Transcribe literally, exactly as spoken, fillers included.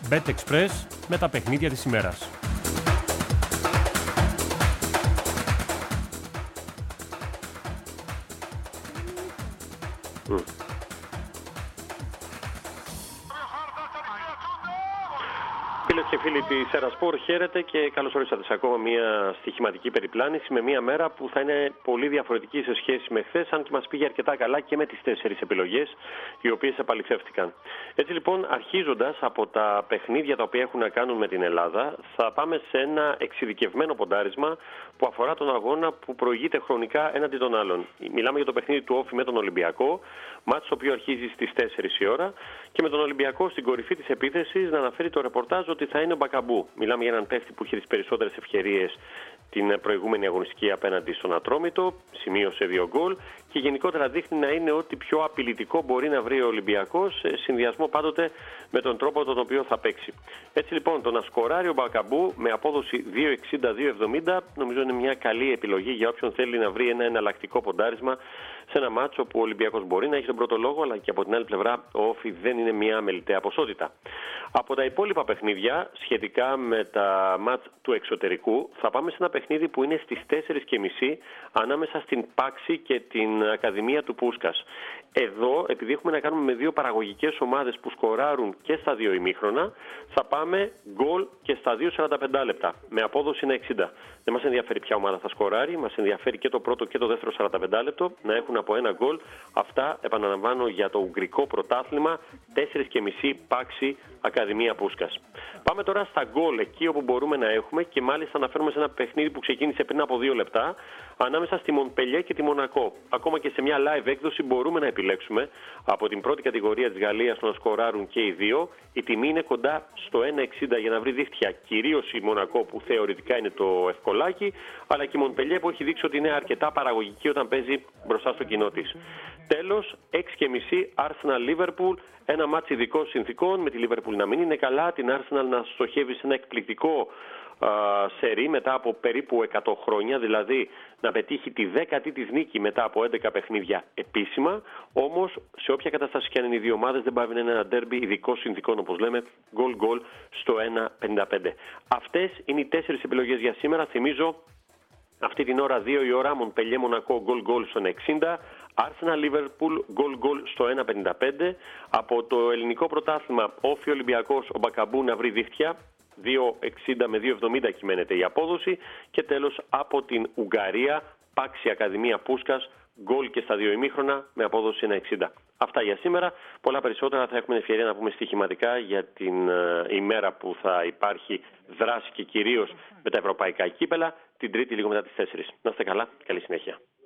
BetExpress με τα παιχνίδια της ημέρας. Mm. Φίλες και φίλοι της Ερασπορ, χαίρετε και καλώς ορίσατε σε ακόμα μια στοιχηματική περιπλάνηση με μια μέρα που θα είναι πολύ διαφορετική σε σχέση με χθες, αν και μας πήγε αρκετά καλά και με τις τέσσερις επιλογές οι οποίες επαληθεύτηκαν. Έτσι λοιπόν, αρχίζοντας από τα παιχνίδια τα οποία έχουν να κάνουν με την Ελλάδα, θα πάμε σε ένα εξειδικευμένο ποντάρισμα που αφορά τον αγώνα που προηγείται χρονικά έναντι των άλλων. Μιλάμε για το παιχνίδι του Όφη με τον Ολυμπιακό, μάτς το οποίο αρχίζει στις τέσσερις η ώρα, και με τον Ολυμπιακό στην κορυφή της επίθεσης να αναφέρει το ρεπορτάζ ότι θα είναι ο Μπακαμπού. Μιλάμε για έναν παίχτη που είχε τις περισσότερες ευκαιρίες την προηγούμενη αγωνιστική απέναντι στον Ατρόμητο, σημείωσε δύο γκολ και γενικότερα δείχνει να είναι ό,τι πιο απειλητικό μπορεί να βρει ο Ολυμπιακός, σε συνδυασμό πάντοτε με τον τρόπο τον οποίο θα παίξει. Έτσι λοιπόν, το να σκοράρει ο Μπακαμπού με απόδοση δύο εξήντα δύο εβδομήντα νομίζω είναι μια καλή επιλογή για όποιον θέλει να βρει ένα εναλλακτικό ποντάρισμα σε ένα μάτσο που ο Ολυμπιακός μπορεί να έχει τον πρώτο λόγο, αλλά και από την άλλη πλευρά ο Όφη δεν είναι μια αμεληταία ποσότητα. Από τα υπόλοιπα παιχνίδια, σχετικά με τα μάτς του εξωτερικού, θα πάμε σε ένα παιχνίδι που είναι στις τέσσερις και μισή ανάμεσα στην Πάξη και την Ακαδημία του Πούσκας. Εδώ, επειδή έχουμε να κάνουμε με δύο παραγωγικές ομάδες που σκοράρουν και στα δύο ημίχρονα, θα πάμε γκολ και στα δύο σαράντα πέντε λεπτά, με απόδοση ένα εξήντα. Δεν μας ενδιαφέρει ποια ομάδα θα σκοράρει, μας ενδιαφέρει και το πρώτο και το δεύτερο σαράντα πέντε λεπτό να έχουν από ένα γκολ. Αυτά, επαναλαμβάνω, για το Ουγγρικό πρωτάθλημα, τέσσερις και μισή Πάξη Ακαδημία Πούσκας. Πάμε τώρα στα γκολ, εκεί όπου μπορούμε να έχουμε, και μάλιστα αναφέρουμε σε ένα παιχνίδι που ξεκίνησε πριν από δύο λεπτά, ανάμεσα στη Μοντπελιέ και τη Μονακό. Ακόμα και σε μια live έκδοση μπορούμε να επιλέξουμε από την πρώτη κατηγορία της Γαλλίας να σκοράρουν και οι δύο. Η τιμή είναι κοντά στο ένα εξήντα για να βρει δίχτυα, κυρίως η Μονακό που θεωρητικά είναι το ευκολάκι, αλλά και η Μοντπελιέ που έχει δείξει ότι είναι αρκετά παραγωγική όταν παίζει μπροστά στο κοινό της. Τέλος, έξι και μισή Arsenal Liverpool, ένα μάτσι ειδικών συνθήκων, με τη Liverpool να μην είναι καλά, την Arsenal να στοχεύει σε ένα εκπληκτικό α, σερί μετά από περίπου εκατό χρόνια, δηλαδή να πετύχει τη δέκατη της νίκη μετά από έντεκα παιχνίδια επίσημα. Όμως, σε όποια κατάσταση και αν είναι οι δύο ομάδες, δεν πάει να είναι ένα ντέρμπι ειδικών συνθήκων, όπως λέμε, γκολ-γκολ στο ένα πενήντα πέντε. Αυτές είναι οι τέσσερις επιλογές για σήμερα. Θυμίζω, αυτή την ώρα δύο η ώρα, Μοντπελιέ Μονακό γκολ γκολ στο ένα εξήντα, Arsenal Liverpool γκολ γκολ στο ένα πενήντα πέντε. Από το ελληνικό πρωτάθλημα Όφη Ολυμπιακός, ο Μπακαμπού να βρει δίχτυα, δύο εξήντα με δύο εβδομήντα κυμαίνεται η απόδοση. Και τέλος, από την Ουγγαρία, Πάξη Ακαδημία Πούσκας, γκολ και στα δύο ημίχρονα με απόδοση ένα εξήντα. Αυτά για σήμερα. Πολλά περισσότερα θα έχουμε ευκαιρία να πούμε στοιχηματικά για την uh, ημέρα που θα υπάρχει δράση και κυρίως με τα ευρωπαϊκά κύπελα, την Τρίτη λίγο μετά τις τέσσερις. Να είστε καλά, καλή συνέχεια.